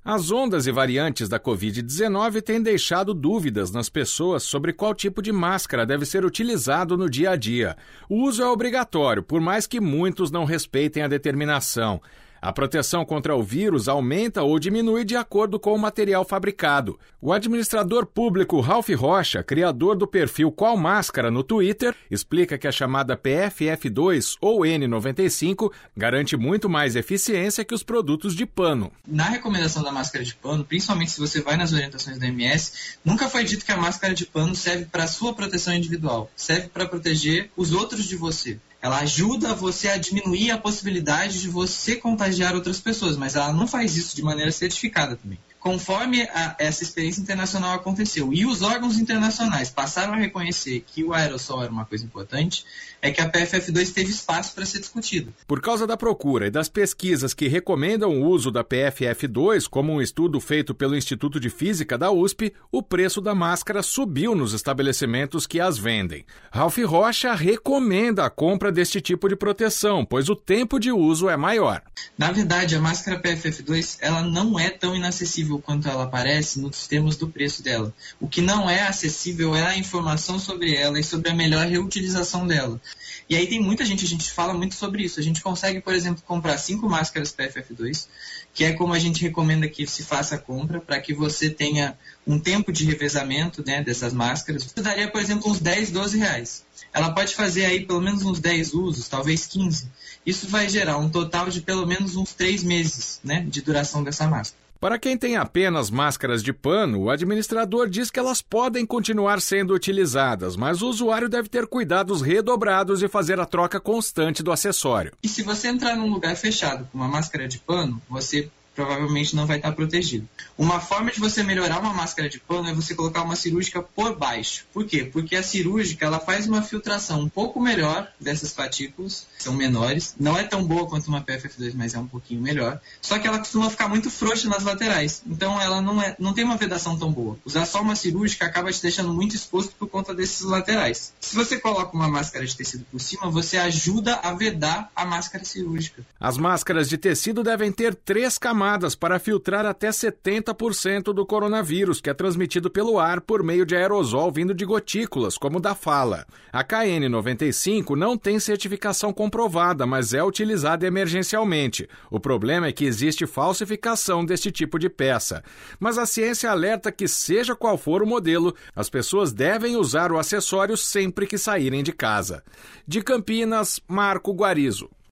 As ondas e variantes da Covid-19 têm deixado dúvidas nas pessoas sobre qual tipo de máscara deve ser utilizado no dia a dia. O uso é obrigatório, por mais que muitos não respeitem a determinação. A proteção contra o vírus aumenta ou diminui de acordo com o material fabricado. O administrador público Ralph Rocha, criador do perfil Qual Máscara no Twitter, explica que a chamada PFF2 ou N95 garante muito mais eficiência que os produtos de pano. Na recomendação da máscara de pano, principalmente se você vai nas orientações da OMS, nunca foi dito que a máscara de pano serve para a sua proteção individual, serve para proteger os outros de você. Ela ajuda você a diminuir a possibilidade de você contagiar outras pessoas, mas ela não faz isso de maneira certificada também. Conforme essa experiência internacional aconteceu e os órgãos internacionais passaram a reconhecer que o aerossol era uma coisa importante, é que a PFF2 teve espaço para ser discutida. Por causa da procura e das pesquisas que recomendam o uso da PFF2, como um estudo feito pelo Instituto de Física da USP, o preço da máscara subiu nos estabelecimentos que as vendem. Ralph Rocha recomenda a compra deste tipo de proteção, pois o tempo de uso é maior. Na verdade, a máscara PFF2 ela não é tão inacessível quanto ela aparece nos termos do preço dela. O que não é acessível é a informação sobre ela e sobre a melhor reutilização dela. E aí tem muita gente, a gente fala muito sobre isso. A gente consegue, por exemplo, comprar 5 máscaras PFF2, que é como a gente recomenda que se faça a compra, para que você tenha um tempo de revezamento, né, dessas máscaras. Isso daria, por exemplo, uns 10, 12 reais. Ela pode fazer aí pelo menos uns 10 usos, talvez 15. Isso vai gerar um total de pelo menos uns 3 meses, né, de duração dessa máscara. Para quem tem apenas máscaras de pano, o administrador diz que elas podem continuar sendo utilizadas, mas o usuário deve ter cuidados redobrados e fazer a troca constante do acessório. E se você entrar num lugar fechado com uma máscara de pano, você provavelmente não vai estar protegido. Uma forma de você melhorar uma máscara de pano é você colocar uma cirúrgica por baixo. Por quê? Porque a cirúrgica ela faz uma filtração um pouco melhor dessas partículas, são menores, não é tão boa quanto uma PFF2, mas é um pouquinho melhor, só que ela costuma ficar muito frouxa nas laterais, então ela não tem uma vedação tão boa. Usar só uma cirúrgica acaba te deixando muito exposto por conta desses laterais. Se você coloca uma máscara de tecido por cima, você ajuda a vedar a máscara cirúrgica. As máscaras de tecido devem ter 3 camadas para filtrar até 70% do coronavírus, que é transmitido pelo ar por meio de aerosol vindo de gotículas, como da fala. A KN95 não tem certificação comprovada, mas é utilizada emergencialmente. O problema é que existe falsificação deste tipo de peça. Mas a ciência alerta que, seja qual for o modelo, as pessoas devem usar o acessório sempre que saírem de casa. De Campinas, Marco Guarizo.